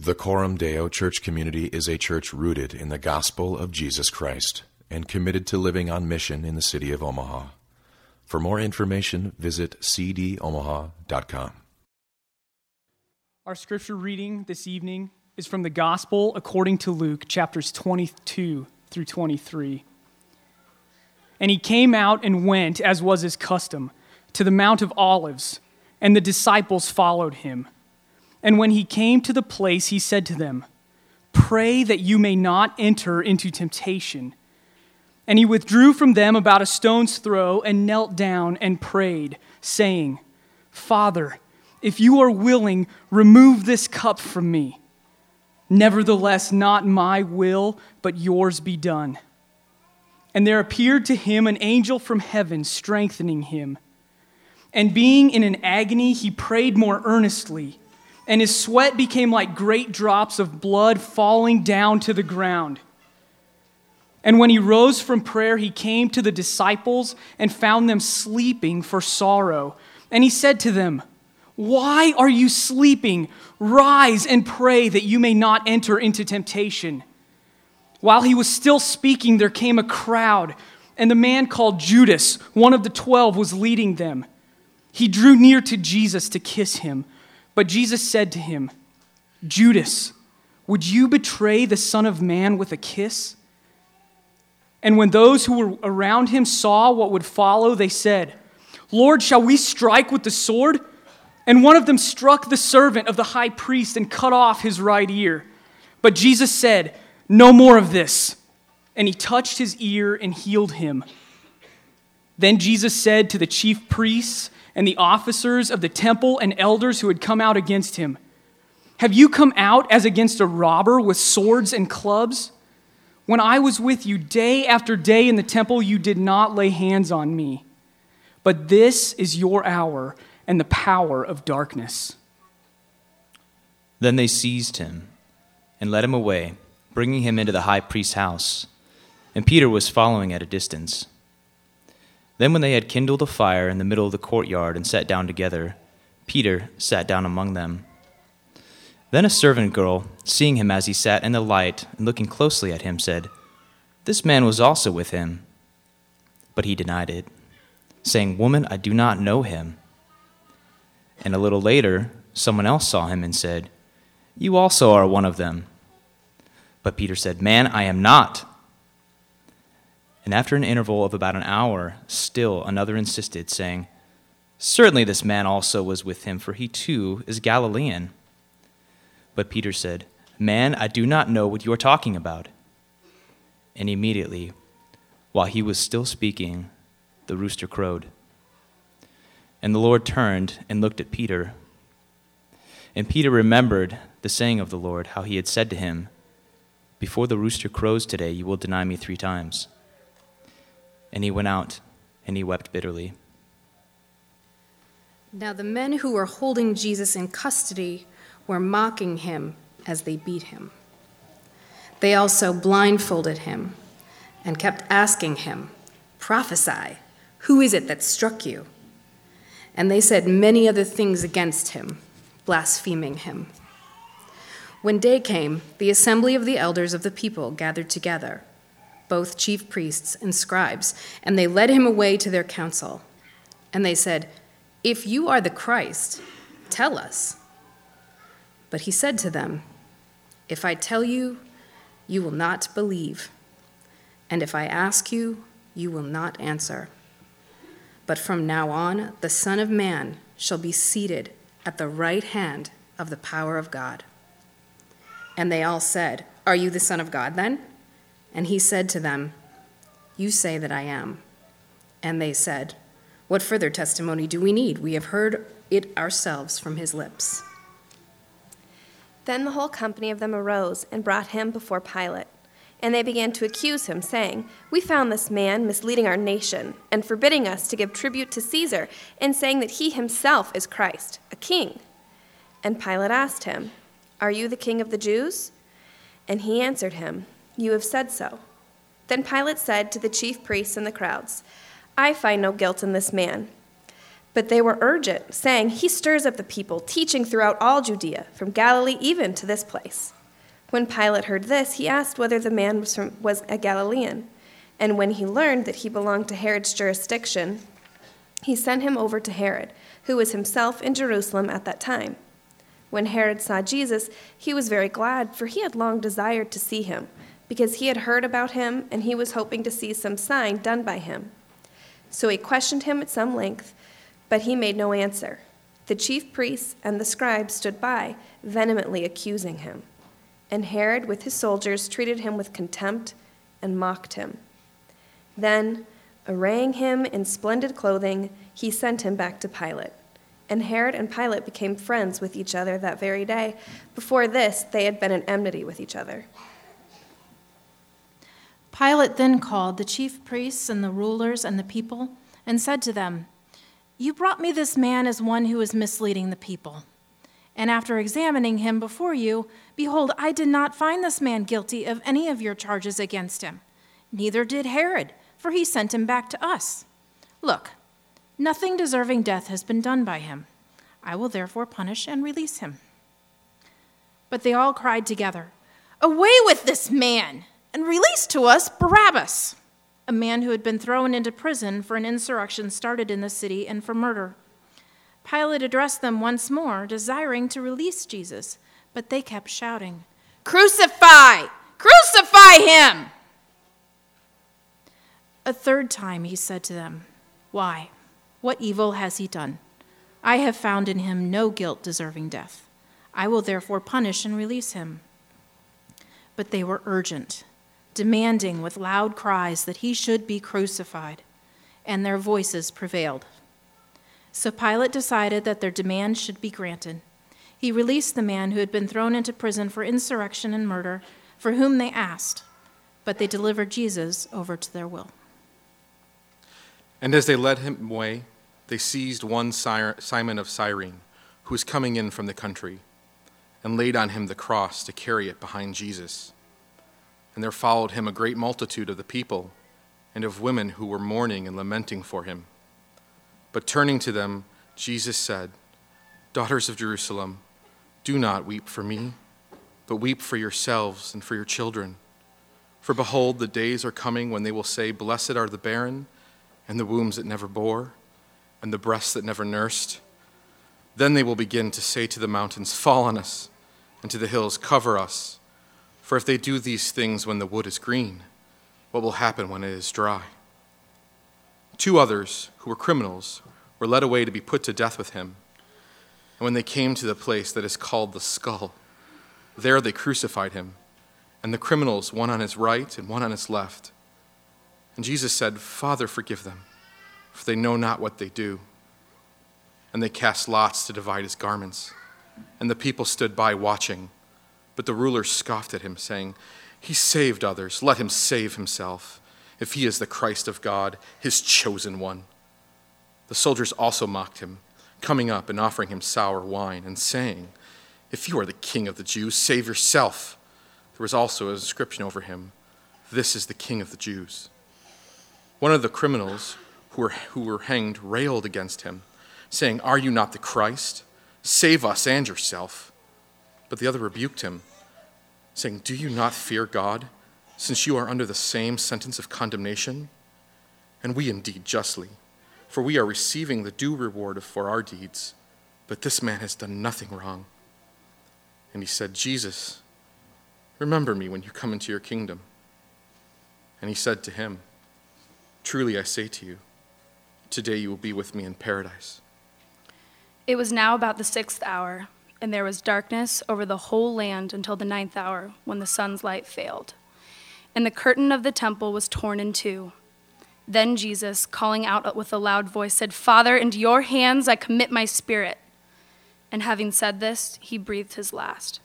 The Coram Deo Church community is a church rooted in the gospel of Jesus Christ and committed to living on mission in the city of Omaha. For more information, visit cdomaha.com. Our scripture reading this evening is from the Gospel according to Luke, chapters 22 through 23. And he came out and went, as was his custom, to the Mount of Olives, and the disciples followed him. And when he came to the place, he said to them, "Pray that you may not enter into temptation." And he withdrew from them about a stone's throw and knelt down and prayed, saying, "Father, if you are willing, remove this cup from me. Nevertheless, not my will, but yours be done." And there appeared to him an angel from heaven, strengthening him. And being in an agony, he prayed more earnestly, and his sweat became like great drops of blood falling down to the ground. And when he rose from prayer, he came to the disciples and found them sleeping for sorrow. And he said to them, "Why are you sleeping? Rise and pray that you may not enter into temptation." While he was still speaking, there came a crowd, and the man called Judas, one of the 12, was leading them. He drew near to Jesus to kiss him, but Jesus said to him, "Judas, would you betray the Son of Man with a kiss?" And when those who were around him saw what would follow, they said, "Lord, shall we strike with the sword?" And one of them struck the servant of the high priest and cut off his right ear. But Jesus said, "No more of this." And he touched his ear and healed him. Then Jesus said to the chief priests and the officers of the temple and elders who had come out against him, "Have you come out as against a robber with swords and clubs? When I was with you day after day in the temple, you did not lay hands on me. But this is your hour and the power of darkness." Then they seized him and led him away, bringing him into the high priest's house. And Peter was following at a distance. Then when they had kindled a fire in the middle of the courtyard and sat down together, Peter sat down among them. Then a servant girl, seeing him as he sat in the light and looking closely at him, said, "This man was also with him." But he denied it, saying, "Woman, I do not know him." And a little later, someone else saw him and said, "You also are one of them." But Peter said, "Man, I am not." And after an interval of about an hour, still another insisted, saying, "Certainly this man also was with him, for he too is Galilean." But Peter said, "Man, I do not know what you are talking about." And immediately, while he was still speaking, the rooster crowed. And the Lord turned and looked at Peter. And Peter remembered the saying of the Lord, how he had said to him, "Before the rooster crows today, you will deny me 3 times." And he went out, and he wept bitterly. Now the men who were holding Jesus in custody were mocking him as they beat him. They also blindfolded him and kept asking him, "Prophesy, who is it that struck you?" And they said many other things against him, blaspheming him. When day came, the assembly of the elders of the people gathered together, both chief priests and scribes, and they led him away to their council. And they said, "If you are the Christ, tell us." But he said to them, "If I tell you, you will not believe. And if I ask you, you will not answer. But from now on, the Son of Man shall be seated at the right hand of the power of God." And they all said, "Are you the Son of God then?" And he said to them, "You say that I am." And they said, "What further testimony do we need? We have heard it ourselves from his lips." Then the whole company of them arose and brought him before Pilate. And they began to accuse him, saying, "We found this man misleading our nation and forbidding us to give tribute to Caesar, and saying that he himself is Christ, a king." And Pilate asked him, "Are you the king of the Jews?" And he answered him, "You have said so." Then Pilate said to the chief priests and the crowds, "I find no guilt in this man." But they were urgent, saying, "He stirs up the people, teaching throughout all Judea, from Galilee even to this place." When Pilate heard this, he asked whether the man was a Galilean. And when he learned that he belonged to Herod's jurisdiction, he sent him over to Herod, who was himself in Jerusalem at that time. When Herod saw Jesus, he was very glad, for he had long desired to see him, because he had heard about him, and he was hoping to see some sign done by him. So he questioned him at some length, but he made no answer. The chief priests and the scribes stood by, vehemently accusing him. And Herod, with his soldiers, treated him with contempt and mocked him. Then, arraying him in splendid clothing, he sent him back to Pilate. And Herod and Pilate became friends with each other that very day. Before this, they had been in enmity with each other. Pilate then called the chief priests and the rulers and the people and said to them, "You brought me this man as one who is misleading the people. And after examining him before you, behold, I did not find this man guilty of any of your charges against him. Neither did Herod, for he sent him back to us. Look, nothing deserving death has been done by him. I will therefore punish and release him." But they all cried together, "Away with this man, and release to us Barabbas," a man who had been thrown into prison for an insurrection started in the city and for murder. Pilate addressed them once more, desiring to release Jesus, but they kept shouting, "Crucify! Crucify him!" A third time he said to them, "Why? What evil has he done? I have found in him no guilt deserving death. I will therefore punish and release him." But they were urgent, demanding with loud cries that he should be crucified, and their voices prevailed. So Pilate decided that their demand should be granted. He released the man who had been thrown into prison for insurrection and murder, for whom they asked, but they delivered Jesus over to their will. And as they led him away, they seized one Simon of Cyrene, who was coming in from the country, and laid on him the cross to carry it behind Jesus. And there followed him a great multitude of the people and of women who were mourning and lamenting for him. But turning to them, Jesus said, "Daughters of Jerusalem, do not weep for me, but weep for yourselves and for your children. For behold, the days are coming when they will say, 'Blessed are the barren, and the wombs that never bore, and the breasts that never nursed.' Then they will begin to say to the mountains, 'Fall on us,' and to the hills, 'Cover us.' For if they do these things when the wood is green, what will happen when it is dry?" 2 others, who were criminals, were led away to be put to death with him. And when they came to the place that is called the Skull, there they crucified him, and the criminals, one on his right and one on his left. And Jesus said, "Father, forgive them, for they know not what they do." And they cast lots to divide his garments. And the people stood by watching. But the rulers scoffed at him, saying, "He saved others. Let him save himself, if he is the Christ of God, his chosen one." The soldiers also mocked him, coming up and offering him sour wine, and saying, "If you are the king of the Jews, save yourself." There was also an inscription over him, "This is the King of the Jews." One of the criminals who were hanged railed against him, saying, "Are you not the Christ? Save us and yourself." But the other rebuked him, saying, "Do you not fear God, since you are under the same sentence of condemnation? And we indeed justly, for we are receiving the due reward for our deeds, but this man has done nothing wrong." And he said, "Jesus, remember me when you come into your kingdom." And he said to him, "Truly I say to you, today you will be with me in paradise." It was now about the 6th hour, and there was darkness over the whole land until the 9th hour, when the sun's light failed. And the curtain of the temple was torn in two. Then Jesus, calling out with a loud voice, said, "Father, into your hands I commit my spirit." And having said this, he breathed his last.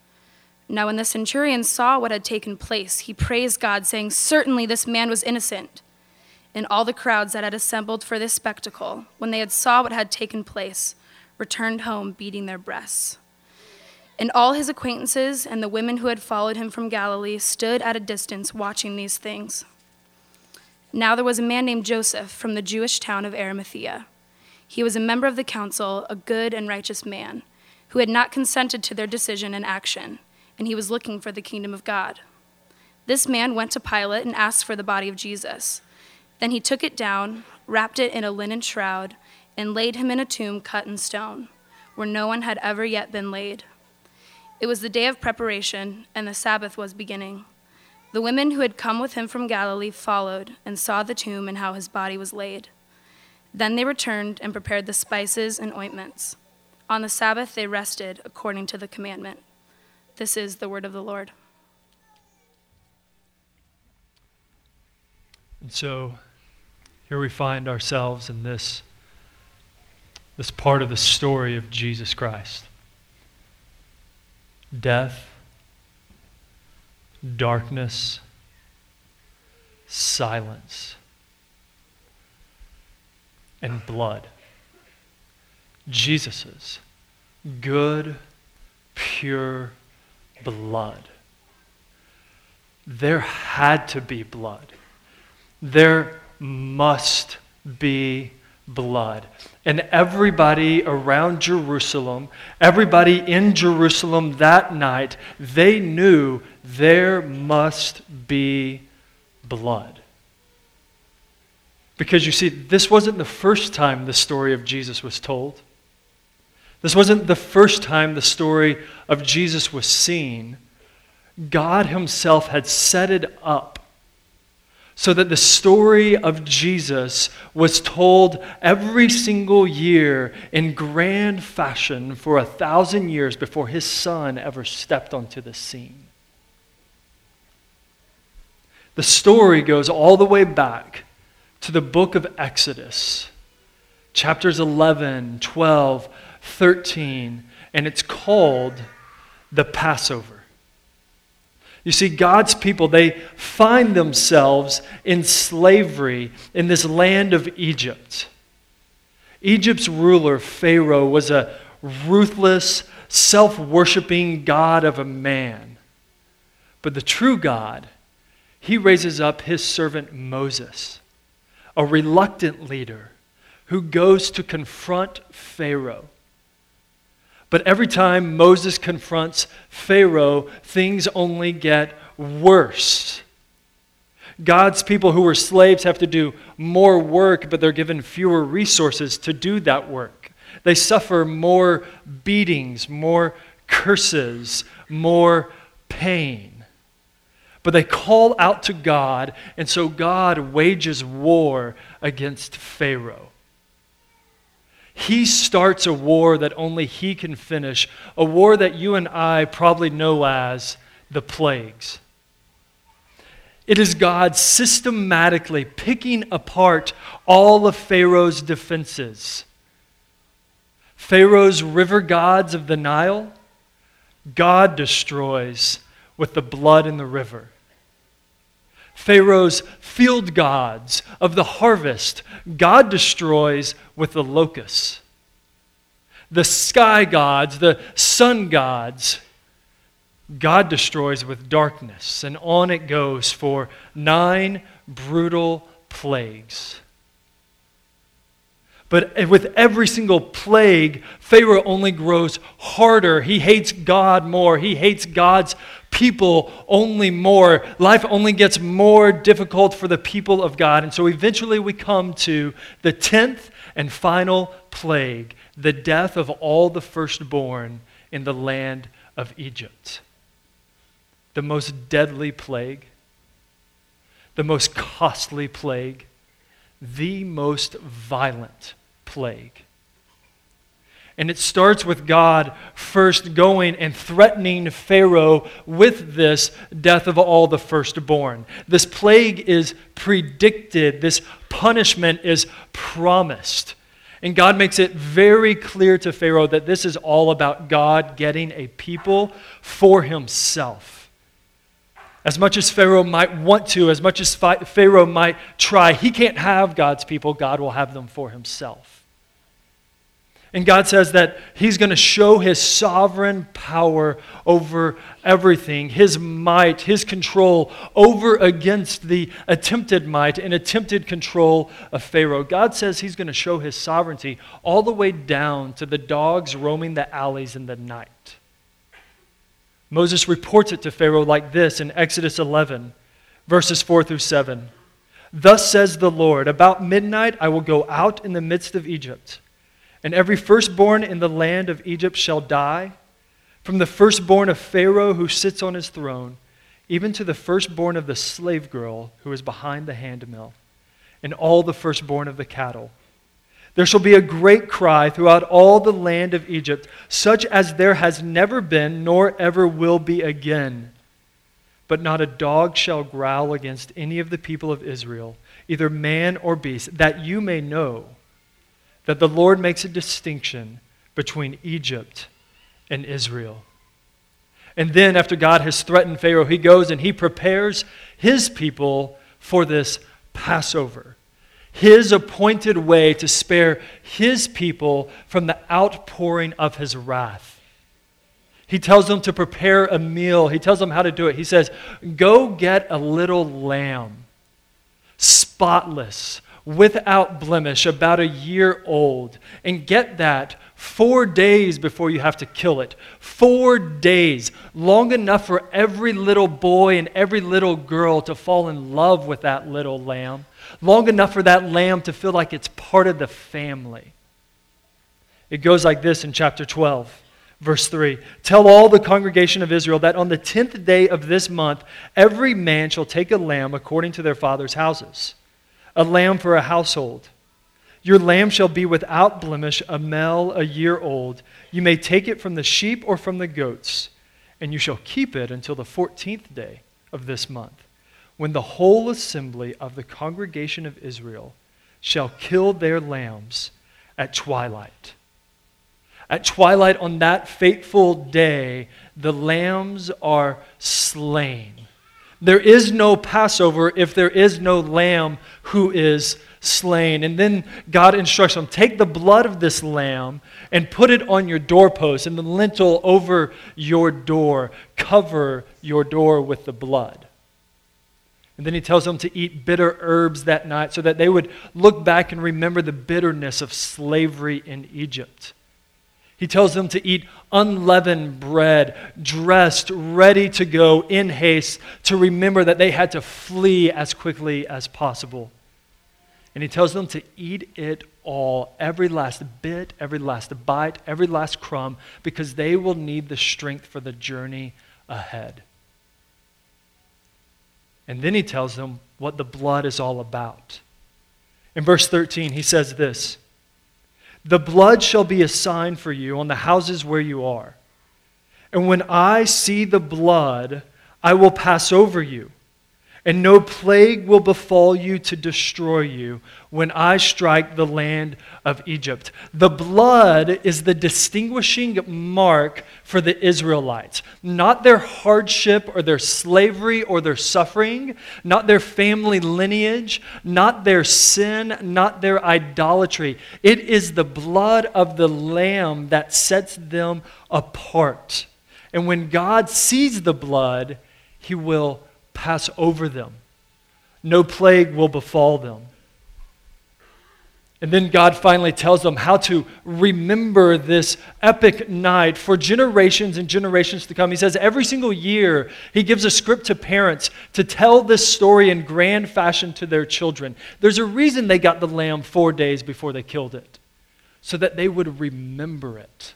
Now when the centurion saw what had taken place, he praised God, saying, "Certainly this man was innocent." And all the crowds that had assembled for this spectacle, when they had saw what had taken place, returned home beating their breasts. And all his acquaintances and the women who had followed him from Galilee stood at a distance watching these things. Now there was a man named Joseph from the Jewish town of Arimathea. He was a member of the council, a good and righteous man, who had not consented to their decision and action, and he was looking for the kingdom of God. This man went to Pilate and asked for the body of Jesus. Then he took it down, wrapped it in a linen shroud, and laid him in a tomb cut in stone, where no one had ever yet been laid. It was the day of preparation, and the Sabbath was beginning. The women who had come with him from Galilee followed and saw the tomb and how his body was laid. Then they returned and prepared the spices and ointments. On the Sabbath they rested according to the commandment. This is the word of the Lord. And so here we find ourselves in this part of the story of Jesus Christ. Death, darkness, silence, and blood. Jesus's good, pure blood. There had to be blood. There must be blood. And everybody around Jerusalem, everybody in Jerusalem that night, they knew there must be blood. Because you see, this wasn't the first time the story of Jesus was told. This wasn't the first time the story of Jesus was seen. God himself had set it up so that the story of Jesus was told every single year in grand fashion for 1,000 years before his son ever stepped onto the scene. The story goes all the way back to the book of Exodus, chapters 11, 12, 13, and it's called the Passover. You see, God's people, they find themselves in slavery in this land of Egypt. Egypt's ruler, Pharaoh, was a ruthless, self-worshiping god of a man. But the true God, he raises up his servant Moses, a reluctant leader who goes to confront Pharaoh. But every time Moses confronts Pharaoh, things only get worse. God's people who were slaves have to do more work, but they're given fewer resources to do that work. They suffer more beatings, more curses, more pain. But they call out to God, and so God wages war against Pharaoh. He starts a war that only he can finish, a war that you and I probably know as the plagues. It is God systematically picking apart all of Pharaoh's defenses. Pharaoh's river gods of the Nile, God destroys with the blood in the river. Pharaoh's field gods of the harvest, God destroys with the locusts. The sky gods, the sun gods, God destroys with darkness. And on it goes for 9 brutal plagues. But with every single plague, Pharaoh only grows harder. He hates God more. He hates God's people only more. Life only gets more difficult for the people of God. And so eventually we come to the 10th and final plague, the death of all the firstborn in the land of Egypt. The most deadly plague, the most costly plague, the most violent plague. And it starts with God first going and threatening Pharaoh with this death of all the firstborn. This plague is predicted. This punishment is promised. And God makes it very clear to Pharaoh that this is all about God getting a people for himself. As much as Pharaoh might want to, as much as Pharaoh might try, he can't have God's people. God will have them for himself. And God says that he's going to show his sovereign power over everything, his might, his control over against the attempted might and attempted control of Pharaoh. God says he's going to show his sovereignty all the way down to the dogs roaming the alleys in the night. Moses reports it to Pharaoh like this in Exodus 11, verses 4 through 7. Thus says the Lord, about midnight I will go out in the midst of Egypt, and every firstborn in the land of Egypt shall die, from the firstborn of Pharaoh who sits on his throne, even to the firstborn of the slave girl who is behind the handmill, and all the firstborn of the cattle. There shall be a great cry throughout all the land of Egypt, such as there has never been, nor ever will be again. But not a dog shall growl against any of the people of Israel, either man or beast, that you may know that the Lord makes a distinction between Egypt and Israel. And then after God has threatened Pharaoh, he goes and he prepares his people for this Passover, his appointed way to spare his people from the outpouring of his wrath. He tells them to prepare a meal. He tells them how to do it. He says, go get a little lamb, spotless, without blemish, about a year old, and get that 4 days before you have to kill it. 4 days, long enough for every little boy and every little girl to fall in love with that little lamb, long enough for that lamb to feel like it's part of the family. It goes like this in chapter 12. Verse 3, tell all the congregation of Israel that on the 10th day of this month, every man shall take a lamb according to their father's houses, a lamb for a household. Your lamb shall be without blemish, a male, a year old. You may take it from the sheep or from the goats, and you shall keep it until the 14th day of this month, when the whole assembly of the congregation of Israel shall kill their lambs at twilight. At twilight on that fateful day, the lambs are slain. There is no Passover if there is no lamb who is slain. And then God instructs them, take the blood of this lamb and put it on your doorpost and the lintel over your door. Cover your door with the blood. And then he tells them to eat bitter herbs that night so that they would look back and remember the bitterness of slavery in Egypt. He tells them to eat unleavened bread, dressed, ready to go in haste, to remember that they had to flee as quickly as possible. And he tells them to eat it all, every last bit, every last bite, every last crumb, because they will need the strength for the journey ahead. And then he tells them what the blood is all about. In verse 13, he says this, the blood shall be a sign for you on the houses where you are. And when I see the blood, I will pass over you, and no plague will befall you to destroy you when I strike the land of Egypt. The blood is the distinguishing mark for the Israelites. Not their hardship or their slavery or their suffering, not their family lineage, not their sin, not their idolatry. It is the blood of the Lamb that sets them apart. And when God sees the blood, he will pass over them. No plague will befall them. And then God finally tells them how to remember this epic night for generations and generations to come. He says every single year he gives a script to parents to tell this story in grand fashion to their children. There's a reason they got the lamb 4 days before they killed it, so that they would remember it.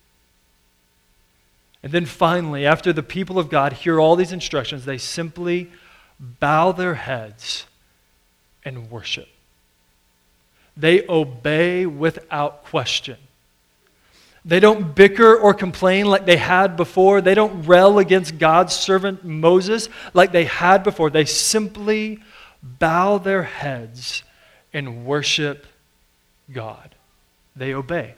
And then finally, after the people of God hear all these instructions, they simply bow their heads and worship. They obey without question. They don't bicker or complain like they had before. They don't rail against God's servant Moses like they had before. They simply bow their heads and worship God. They obey.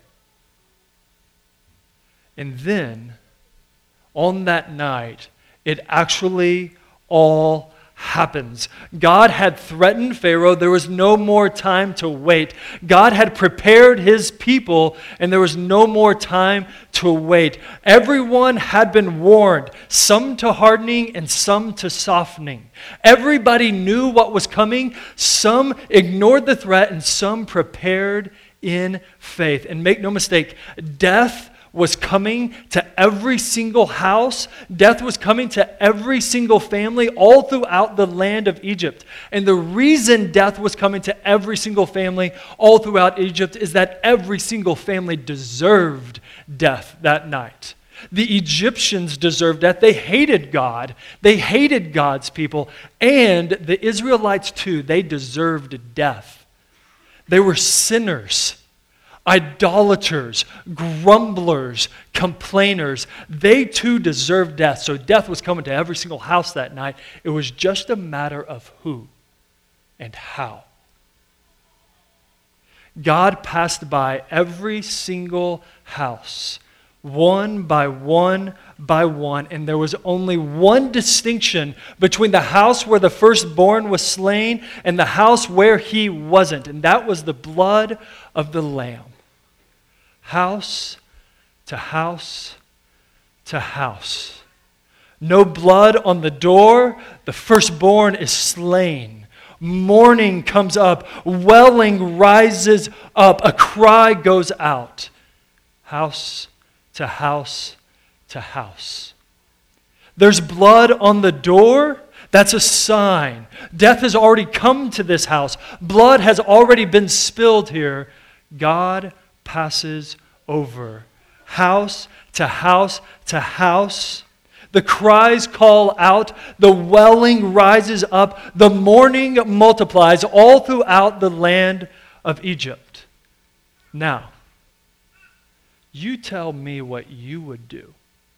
And then, on that night, it actually all happens. God had threatened Pharaoh. There was no more time to wait. God had prepared his people, and there was no more time to wait. Everyone had been warned, some to hardening and some to softening. Everybody knew what was coming. Some ignored the threat, and some prepared in faith. And make no mistake, death was coming to every single house. Death was coming to every single family all throughout the land of Egypt. And the reason death was coming to every single family all throughout Egypt is that every single family deserved death that night. The Egyptians deserved death. They hated God. They hated God's people. And the Israelites too, they deserved death. They were sinners, idolaters, grumblers, complainers. They too deserved death. So death was coming to every single house that night. It was just a matter of who and how. God passed by every single house, one by one by one, and there was only one distinction between the house where the firstborn was slain and the house where he wasn't, and that was the blood of the Lamb. House to house to house. No blood on the door, the firstborn is slain. Mourning comes up, wailing rises up, a cry goes out. House to house to house. There's blood on the door. That's a sign. Death has already come to this house. Blood has already been spilled here. God passes over. House to house to house. The cries call out. The wailing rises up. The mourning multiplies all throughout the land of Egypt. Now, you tell me what you would do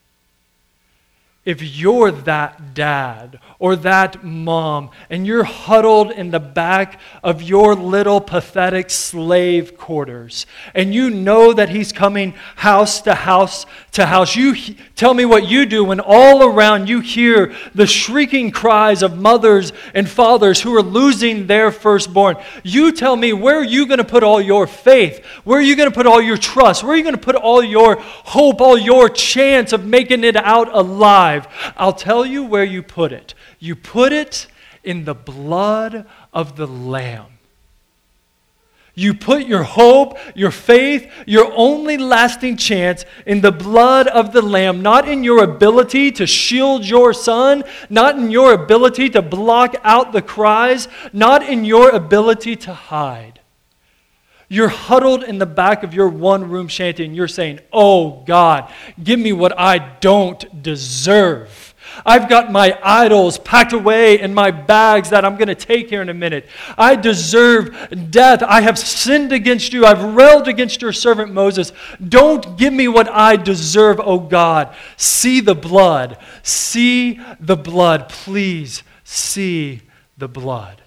if you're that dad or that mom and you're huddled in the back of your little pathetic slave quarters and you know that he's coming house to house to house. You tell me what you do when all around you hear the shrieking cries of mothers and fathers who are losing their firstborn. You tell me, where are you going to put all your faith? Where are you going to put all your trust? Where are you going to put all your hope, all your chance of making it out alive? I'll tell you where you put it. You put it in the blood of the Lamb. You put your hope, your faith, your only lasting chance in the blood of the Lamb, not in your ability to shield your son, not in your ability to block out the cries, not in your ability to hide. You're huddled in the back of your one-room shanty and you're saying, "Oh God, give me what I don't deserve. I've got my idols packed away in my bags that I'm going to take here in a minute. I deserve death. I have sinned against you. I've railed against your servant Moses. Don't give me what I deserve, oh God. See the blood. See the blood. Please see the blood."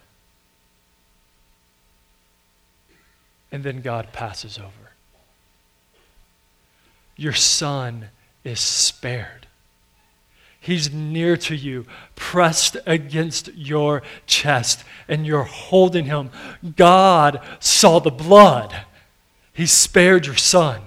And then God passes over. Your son is spared. He's near to you, pressed against your chest, and you're holding him. God saw the blood. He spared your son.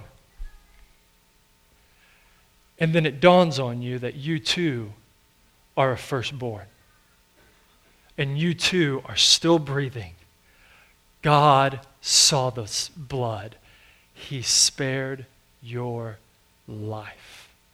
And then it dawns on you that you too are a firstborn. And you too are still breathing. God saw this blood. He spared your life.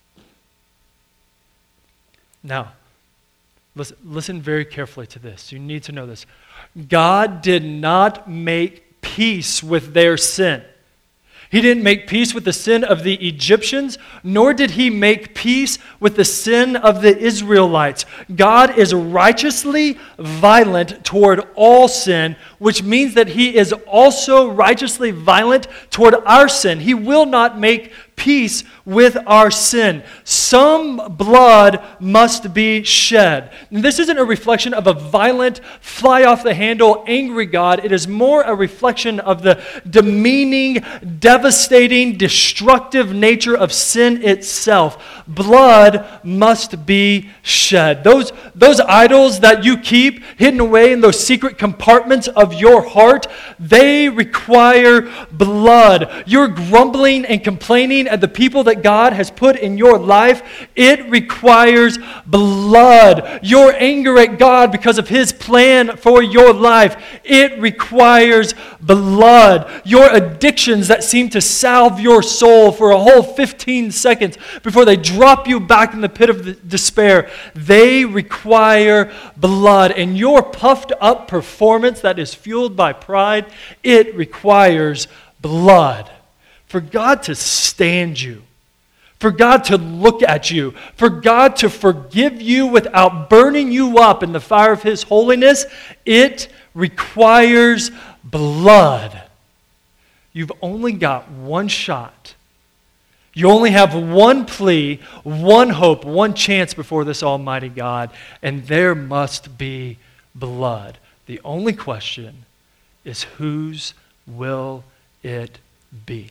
Now, listen very carefully to this. You need to know this. God did not make peace with their sin. He didn't make peace with the sin of the Egyptians, nor did he make peace with the sin of the Israelites. God is righteously violent toward all sin, which means that he is also righteously violent toward our sin. He will not make peace with our sin. Some blood must be shed. And this isn't a reflection of a violent, fly-off-the-handle, angry God. It is more a reflection of the demeaning, devastating, destructive nature of sin itself. Blood must be shed. Those idols that you keep hidden away in those secret compartments of your heart, they require blood. You're grumbling and complaining at the people that God has put in your life. It requires blood. Your anger at God because of His plan for your life, it requires blood. Your addictions that seem to salve your soul for a whole 15 seconds before they drop you back in the pit of despair, they require blood. And your puffed up performance that is fueled by pride, it requires blood. For God to stand you, for God to look at you, for God to forgive you without burning you up in the fire of His holiness, it requires blood. You've only got one shot. You only have one plea, one hope, one chance before this almighty God, and there must be blood. The only question is, whose will it be?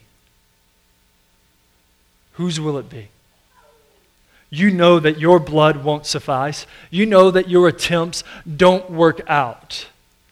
Whose will it be? You know that your blood won't suffice. You know that your attempts don't work out.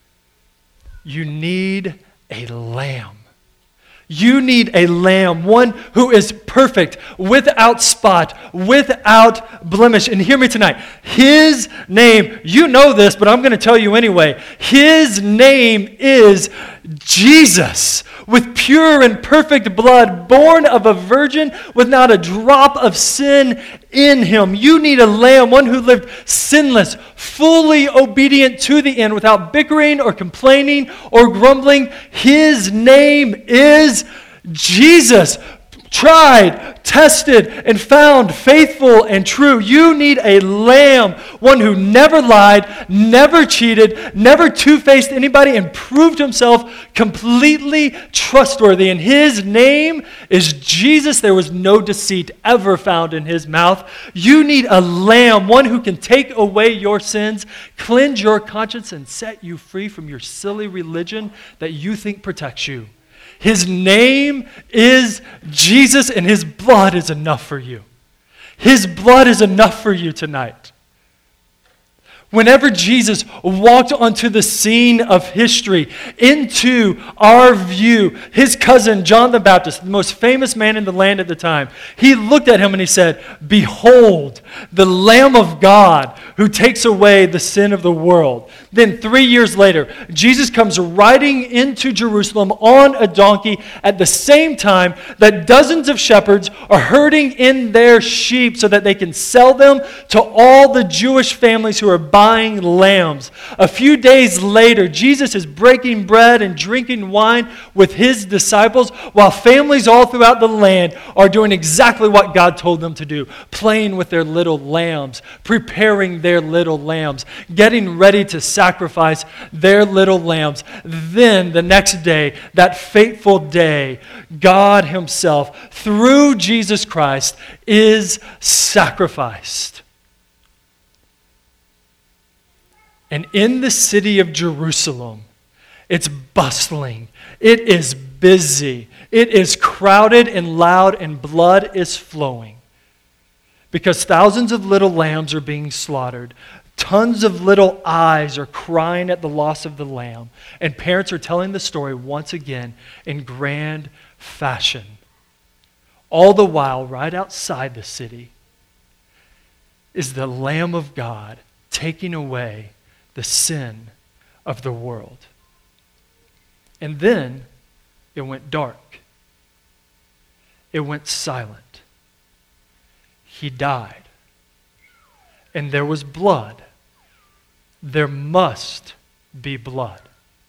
You need a lamb. You need a lamb, one who is perfect, without spot, without blemish. And hear me tonight. His name, you know this, but I'm going to tell you anyway. His name is Jesus, with pure and perfect blood, born of a virgin with not a drop of sin in Him. You need a lamb, one who lived sinless, fully obedient to the end, without bickering or complaining or grumbling. His name is Jesus. Tried, tested, and found faithful and true. You need a lamb, one who never lied, never cheated, never two-faced anybody, and proved himself completely trustworthy. And His name is Jesus. There was no deceit ever found in His mouth. You need a lamb, one who can take away your sins, cleanse your conscience, and set you free from your silly religion that you think protects you. His name is Jesus, and His blood is enough for you. His blood is enough for you tonight. Whenever Jesus walked onto the scene of history, into our view, His cousin John the Baptist, the most famous man in the land at the time, he looked at Him and he said, "Behold, the Lamb of God who takes away the sin of the world." Then 3 years later, Jesus comes riding into Jerusalem on a donkey at the same time that dozens of shepherds are herding in their sheep so that they can sell them to all the Jewish families who are buying lambs. A few days later, Jesus is breaking bread and drinking wine with His disciples while families all throughout the land are doing exactly what God told them to do, playing with their little lambs, preparing their little lambs, getting ready to sacrifice their little lambs. Then the next day, that fateful day, God Himself, through Jesus Christ, is sacrificed. And in the city of Jerusalem, it's bustling, it is busy, it is crowded and loud, and blood is flowing. Because thousands of little lambs are being slaughtered. Tons of little eyes are crying at the loss of the lamb. And parents are telling the story once again in grand fashion. All the while, right outside the city, is the Lamb of God taking away the sin of the world. And then it went dark. It went silent. He died. And there was blood. There must be blood.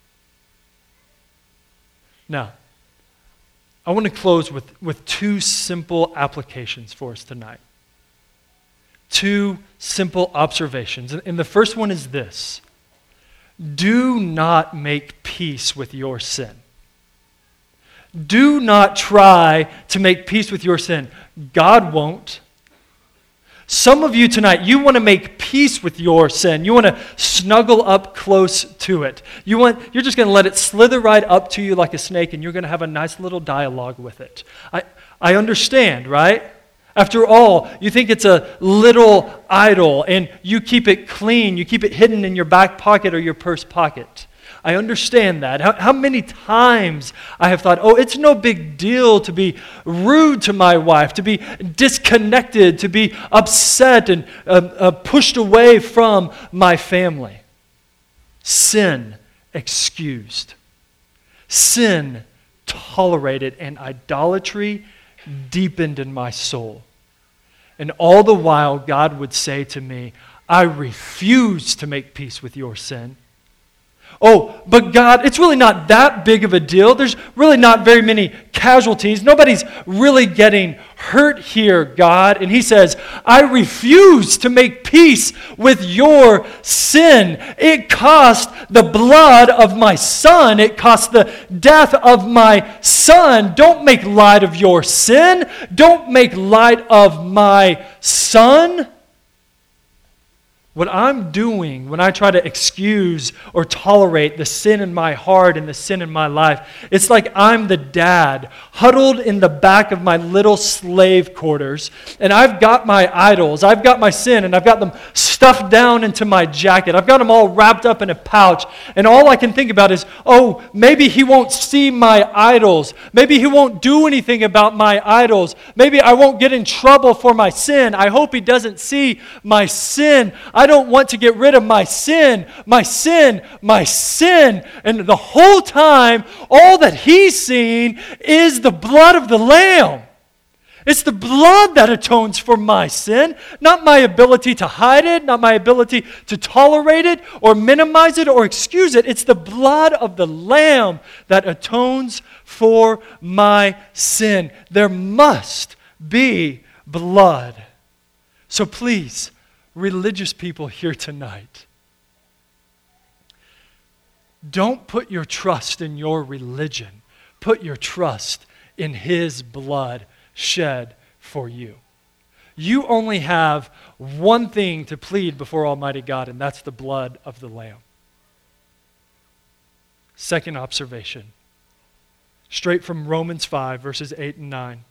Now, I want to close with two simple applications for us tonight. Two simple observations. And the first one is this: do not make peace with your sin. Do not try to make peace with your sin. God won't. Some of you tonight, you want to make peace with your sin. You want to snuggle up close to it. You're just going to let it slither right up to you like a snake, and you're going to have a nice little dialogue with it. I understand, right? After all, you think it's a little idol, and you keep it clean. You keep it hidden in your back pocket or your purse pocket. I understand that. How many times I have thought, oh, it's no big deal to be rude to my wife, to be disconnected, to be upset and pushed away from my family. Sin excused. Sin tolerated, and idolatry deepened in my soul. And all the while, God would say to me, I refuse to make peace with your sin. Oh, but God, it's really not that big of a deal. There's really not very many casualties. Nobody's really getting hurt here, God. And he says, I refuse to make peace with your sin. It cost the blood of my son. It cost the death of my son. Don't make light of your sin. Don't make light of my son. What I'm doing when I try to excuse or tolerate the sin in my heart and the sin in my life, it's like I'm the dad huddled in the back of my little slave quarters, and I've got my idols, I've got my sin, and I've got them stuffed down into my jacket. I've got them all wrapped up in a pouch, and all I can think about is, oh, maybe he won't see my idols. Maybe he won't do anything about my idols. Maybe I won't get in trouble for my sin. I hope he doesn't see my sin. I don't want to get rid of my sin, my sin, my sin. And the whole time, all that he's seeing is the blood of the Lamb. It's the blood that atones for my sin, not my ability to hide it, not my ability to tolerate it or minimize it or excuse it. It's the blood of the Lamb that atones for my sin. There must be blood. So please, religious people here tonight, don't put your trust in your religion. Put your trust in his blood shed for you. You only have one thing to plead before Almighty God, and that's the blood of the Lamb. Second observation, straight from Romans 5, verses 8 and 9.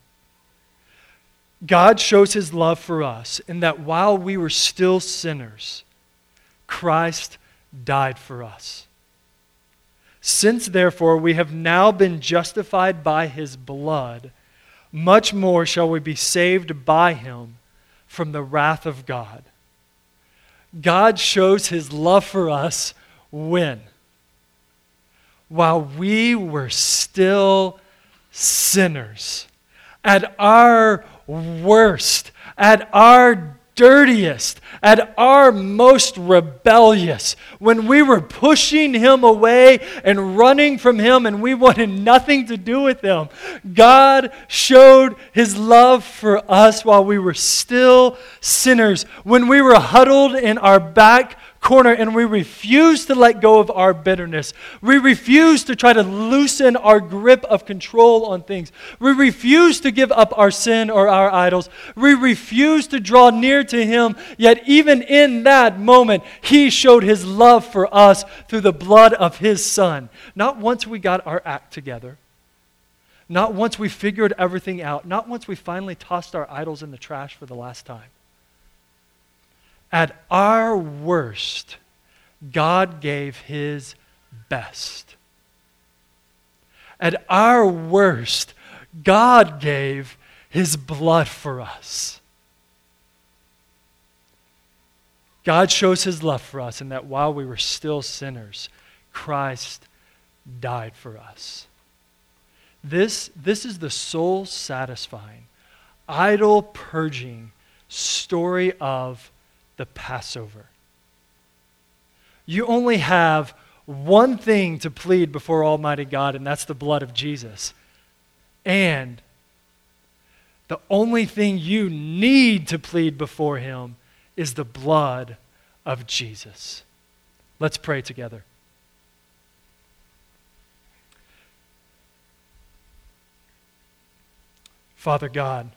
God shows his love for us in that while we were still sinners, Christ died for us. Since, therefore, we have now been justified by his blood, much more shall we be saved by him from the wrath of God. God shows his love for us when? While we were still sinners. At our worst, at our dirtiest, at our most rebellious, when we were pushing him away and running from him and we wanted nothing to do with him, God showed his love for us while we were still sinners, when we were huddled in our back corner and we refused to let go of our bitterness. We refused to try to loosen our grip of control on things. We refused to give up our sin or our idols. We refused to draw near to him. Yet even in that moment, he showed his love for us through the blood of his son. Not once we got our act together. Not once we figured everything out. Not once we finally tossed our idols in the trash for the last time. At our worst, God gave his best. At our worst, God gave his blood for us. God shows his love for us in that while we were still sinners, Christ died for us. This is the soul-satisfying, idol-purging story of the Passover. You only have one thing to plead before Almighty God, and that's the blood of Jesus. And the only thing you need to plead before him is the blood of Jesus. Let's pray together. Father God,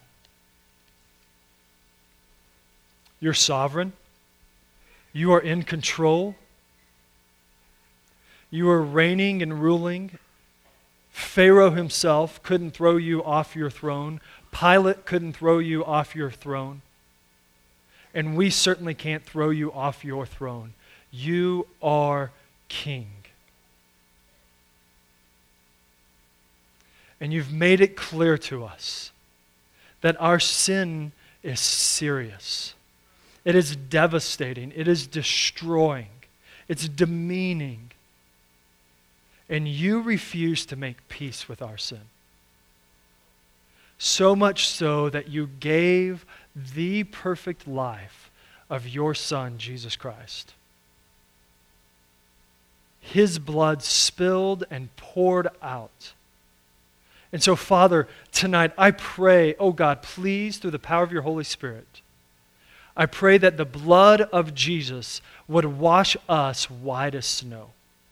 you're sovereign. You are in control. You are reigning and ruling. Pharaoh himself couldn't throw you off your throne. Pilate couldn't throw you off your throne. And we certainly can't throw you off your throne. You are king. And you've made it clear to us that our sin is serious. It is devastating. It is destroying. It's demeaning. And you refuse to make peace with our sin. So much so that you gave the perfect life of your Son, Jesus Christ. His blood spilled and poured out. And so, Father, tonight I pray, oh God, please, through the power of your Holy Spirit, I pray that the blood of Jesus would wash us white as snow.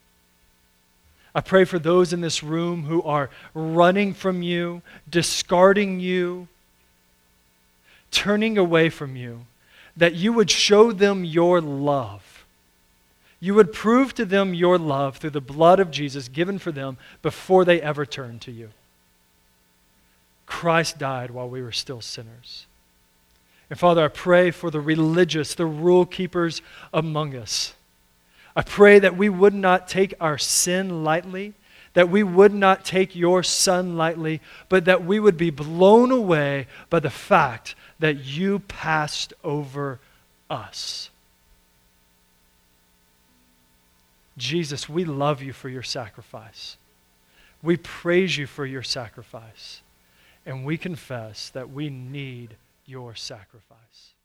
I pray for those in this room who are running from you, discarding you, turning away from you, that you would show them your love. You would prove to them your love through the blood of Jesus given for them before they ever turned to you. Christ died while we were still sinners. And Father, I pray for the religious, the rule keepers among us. I pray that we would not take our sin lightly, that we would not take your Son lightly, but that we would be blown away by the fact that you passed over us. Jesus, we love you for your sacrifice. We praise you for your sacrifice. And we confess that we need your sacrifice.